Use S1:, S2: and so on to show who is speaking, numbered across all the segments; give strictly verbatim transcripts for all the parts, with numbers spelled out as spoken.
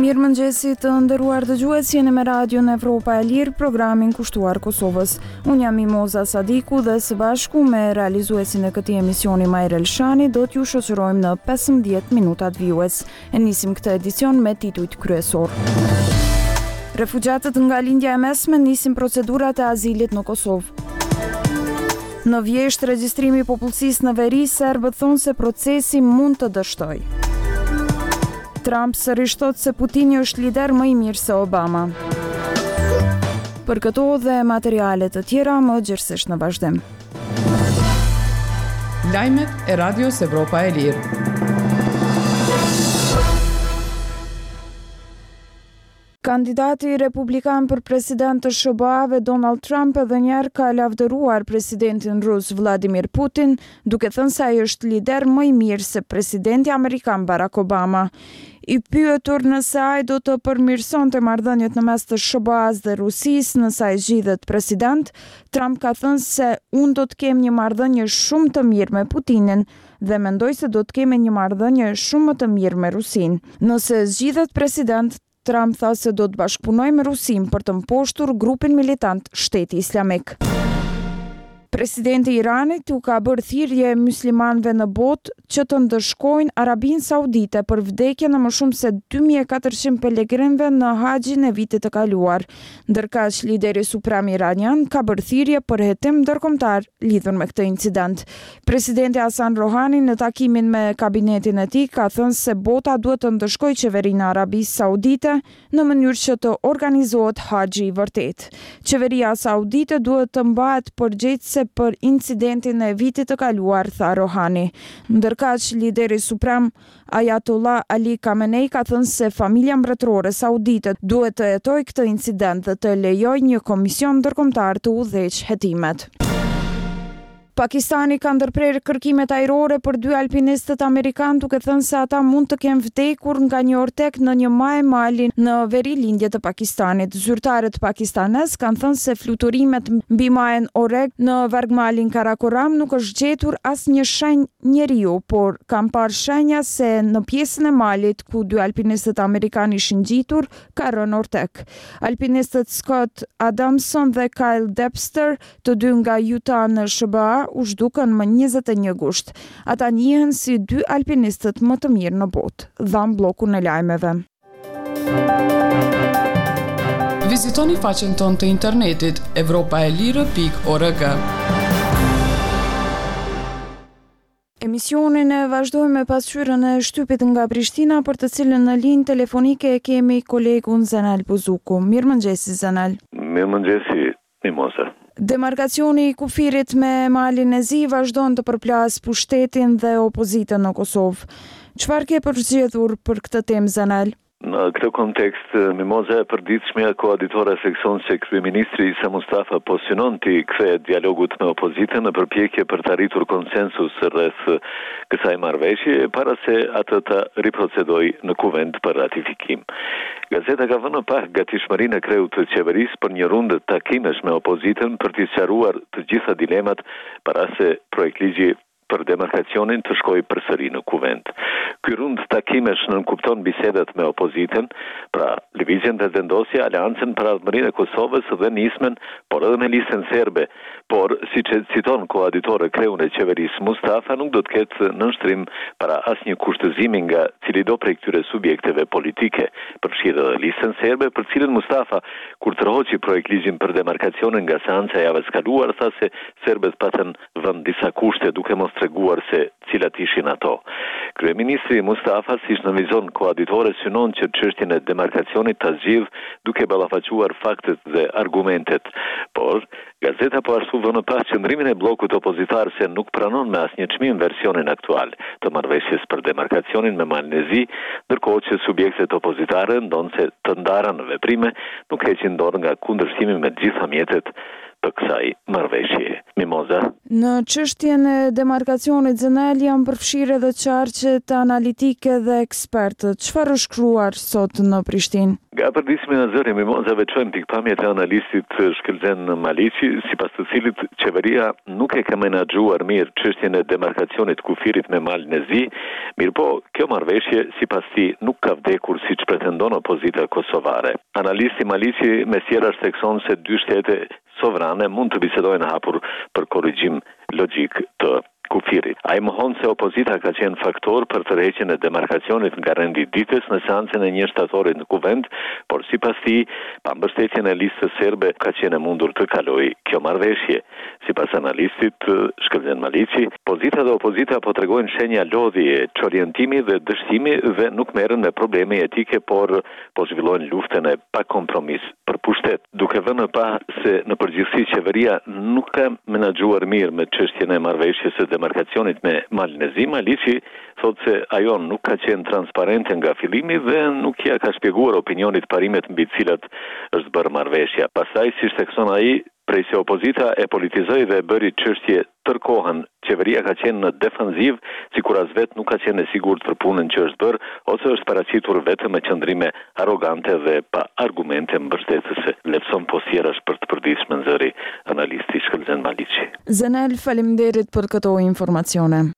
S1: Mirë mëngjesi të nderuar dëgjues, jeni me Radion Evropa e Lirë, programin kushtuar Kosovës. Unë jam Mimoza Sadiku dhe së bashku me realizuesin e këtij emisioni Majrë Elshani do t'ju shoqërojmë në pesëmbëdhjetë minutat vijues. E nisim këtë edicion me titujt kryesor. Refugjatët nga lindja e mesme nisin procedurat e azilit në Kosovë. Në Vjesht, regjistrimi i popullsisë në veri, serbët thonë se procesi mund të dështojë. Trump sërish thot se Putini është lider më i mirë se Obama. Për këto dhe materiale të tjera më gjithsesi në vazhdim.
S2: Lajmet e Radios Evropa e Lirë.
S1: Kandidati republikan për president të S B A-ve Donald Trump edhe njerë ka lavdëruar presidentin rus Vladimir Putin, duke thënë se ai është lider më i mirë se presidenti amerikan Barack Obama. I pyetur nëse ai do të përmirësonte marrëdhëniet në mes të S B A-s dhe Rusisë nëse ai zgjidhet president, Trump ka thënë se unë do të kem një marrëdhënie shumë të mirë me Putinin dhe mendoj se do të kemi një marrëdhënie shumë më të mirë me Rusinë. Nëse zgjidhet president, Trump tha se do të bashkëpunoj me Rusinë për të mposhtur grupin militant Shteti Islamik. Presidenti i Iranit u ka bërë thirrje muslimanëve në botë që të ndëshkojnë Arabinë Saudite për vdekjen e më shumë se dy mijë e katërqind pelegrinëve në haxhin e vitit të kaluar, ndërkaq lideri suprem iranian ka bërë thirrje për hetim ndërkombëtar lidhur me këtë incident. Presidenti Hasan Rohani në takimin me kabinetin e tij ka thënë se bota duhet të ndëshkojë qeverinë e Arabisë Saudite në mënyrë që të organizohet haxhi i vërtet. Qeveria Saudite duhet të mbahet përgjegjëse për incidentin e vitit të kaluar, tha Rohani. Ndërkaq lideri suprem Ayatollah Ali Khamenei ka thënë se familja mbretërore saudite duhet të hetojë këtë incident dhe të lejojë një komision ndërkombëtar të udhëheqë hetimet. Pakistani ka ndërprer kërkimet ajrore për dy alpinistët amerikanë duke thënë se ata mund të kenë vdekur nga një ortek në një maj mali në veri lindje të Pakistanit. Zyrtarët pakistanes kanë thënë se fluturimet mbi majën Oreg në vargmalin Karakoram nuk është gjetur asnjë shenjë njeriu, por kanë parë shenja se në pjesën e malit ku dy alpinistët amerikanë ishin ngjitur ka rënë ortek. Alpinistët Scott Adamson dhe Kyle Debster, të dy nga Utah në S B A, u zhdukën më njëzet e një gusht. Ata njihen si dy alpinistët më të mirë në botë. Dham bllokun e lajmeve.
S2: Vizitoni faqen tonë të internetit evropa e lirë pikë org.
S1: Emisionin e vazhdojmë me pasqyrën e shtypit nga Prishtina, për të cilën në linjë telefonike e kemi kolegun Zenal Buzuku. Mirëmëngjesi Zenal.
S3: Mirëmëngjesi Mimoza.
S1: Demarkacioni i kufirit me malin e Zi vazhdon të përplas pushtetin dhe opozitën në Kosovë. Çfarë ke përzgjedhur për këtë temë, Zenal?
S3: Në këtë kontekst, Mimoza e përditshmja koaditore seksion se kryeministri Isa Mustafa po synon të kthehet dialogut me opozitën në përpjekje për të arritur konsensus rreth kësaj marrëveshje para se atë të riprocedojë në kuvent për ratifikim. Gazeta ka vënë pak gatishmërinë e kreut të qeverisë për një rundë takimesh me opozitën për të sqaruar të gjitha dilemat para se projektligji për demarkacionin të shkojë përsëri në kuvent. Ky rund takimesh nënkupton bisedat me opozitën, pra lëvizjen dhe vendosja Aleancën për Ardhmërinë e Kosovës dhe nismen, por edhe me listën serbe, por siç e citon koaditore kreun e qeverisë Mustafa, nuk do të ketë nënshtrim para asnjë kushtëzimi nga cili do prej këtyre subjekteve politike, përfshirë edhe listën serbe, për cilën Mustafa, kur tërhoqi projektligjin për demarkacionin nga seanca e javës kaluar, tha se serbët patën vënë disa kushte duke mos treguar se cilat ishin ato. Kryeministri Mustafa, siç në vizon koaditore, synon që çështjen e demarkacionit ta zgjidh duke ballafaquar faktet dhe argumentet. Por gazeta po ashtu vënë pas qëndrimin e bllokut opozitar se nuk pranon me asnjë çmim versionin aktual të marrëveshjes për demarkacionin me malin e Zi, ndërkohë që subjektet opozitare ndonse të ndara në veprime nuk heqin dorë nga kundërshtimi me të gjitha mjetet të kësaj marrëveshje. Mimoza.
S1: Në çështjen e demarkacionit Zenel janë përfshirë edhe qarqet analitike dhe ekspertët. Çfarë është shkruar sot në Prishtinë?
S3: Nga përdismi në zëri Mimoza veçojmë pikpamjet e analistit Shkëlzen Maliqi, sipas të cilit qeveria nuk e ka menaxhuar mirë çështjen e demarkacionit kufirit me Malin e Zi, mirëpo kjo marrëveshje sipas tij nuk ka vdekur siç pretendon opozita kosovare. Analisti Maliqi me sjeras thekson se dy shtete sovrane mund të bisedojnë hapur për korrigjim logjik të kufirit. Ai mohon se opozita ka qenë faktor për tërheqjen e demarkacionit nga rendititës në seancën e një shtatorit në Kuvend, por sipas tij, pa mbështetjen e listës serbe ka qenë mundur të kalojë kjo marrëveshje. Sipas analistit Shkëlzen Maliqi, pozita dhe opozita po tregojnë shenja lodhje, çorientimi dhe dështimi dhe nuk merren me probleme etike, por po zhvillojnë luftën e pa kompromis për pushtet. Duke vënë pa se në përgjithësi qeveria nuk ka menaxhuar mirë me çështjen e marrëveshjes së demarkacionit me Malin e Zi, Maliqi thotë se ajo nuk ka qenë transparente nga fillimi dhe nuk ja ka shpjeguar opinionit parimet mbi të cilat është bërë marrëveshja. Pastaj, siç thekson ai, prej se opozita e politizoi dhe e bëri çështje tërkohën, qeveria ka qenë në defensiv, sikur as vet nuk ka qenë e sigurt për punën që është bërë, ose është paraqitur vetëm me qëndrime arrogante dhe pa argumente mbështetëse. Lepson posjerash për të përditshme nxëri analisti Shkëlzen Maliqi.
S1: Zenel, faleminderit për këto informacione.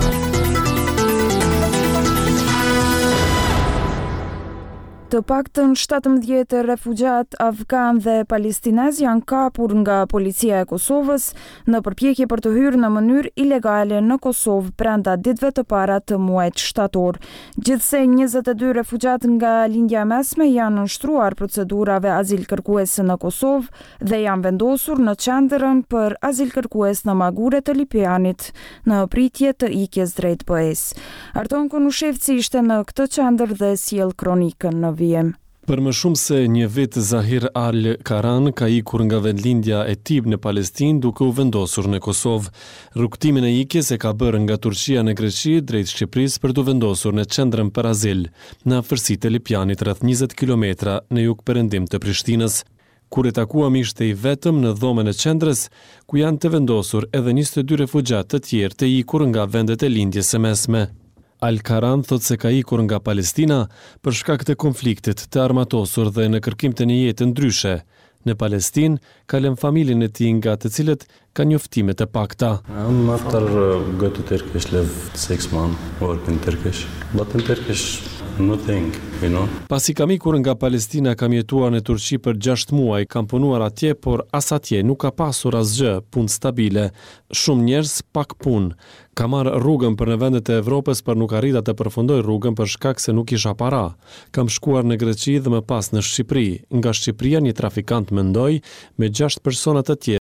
S1: Të paktën shtatëmbëdhjetë refugjat afgan dhe palestinez janë kapur nga policia e Kosovës në përpjekje për të hyrë në mënyrë ilegale në Kosovë brenda ditëve të para të muajit shtator. Gjithsej njëzet e dy refugjat nga lindja e mesme janë nënshtruar procedurave azil kërkuese në Kosovë dhe janë vendosur në qendrën për azil kërkues në Magure të Lipianit në pritje të ikjes drejt B E-s. Arton Konushevci ishte në këtë qendër dhe sjell kronikën në vijim.
S4: Për më shumë se një vit, Zahir Al-Karan ka ikur nga vendlindja e Tib në Palestinë duke u vendosur në Kosovë. Rrugtimin e ikjes e ka bërë nga Turqia në Greqi drejt Shqipërisë për të vendosur në qendrën për azil, në afërsitë e Lipianit rreth njëzet kilometra në jug perëndim të Prishtinës. Kur e takuam ishte i vetëm në dhomën e qendrës, ku janë të vendosur edhe njëzet e dy refugjat të tjerë të ikur nga vendet e lindjes së mesme. Al-Karan thot se ka ikur nga Palestina për shkak të konfliktit të armatosur dhe në kërkim të një jetë ndryshe. Në Palestinë ka lënë familjen e tij nga të cilët ka njoftime të pakta.
S5: I'm after go to Turkish live six months work in Turkish, but in Turkish nothing, you know.
S4: Pasi kam ikur nga Palestina, kam jetuar në Turqi për gjashtë muaj, kam punuar atje, por as atje nuk ka pasur asgjë, punë stabile, shumë njerëz, pak punë. Kam marrë rrugën për në vendet e Evropës, por nuk arrita të përfundoj rrugën për shkak se nuk isha para. Kam shkuar në Greqi dhe më pas në Shqipëri. Nga Shqipëria një trafikant mendoi me gjashtë persona të tjerë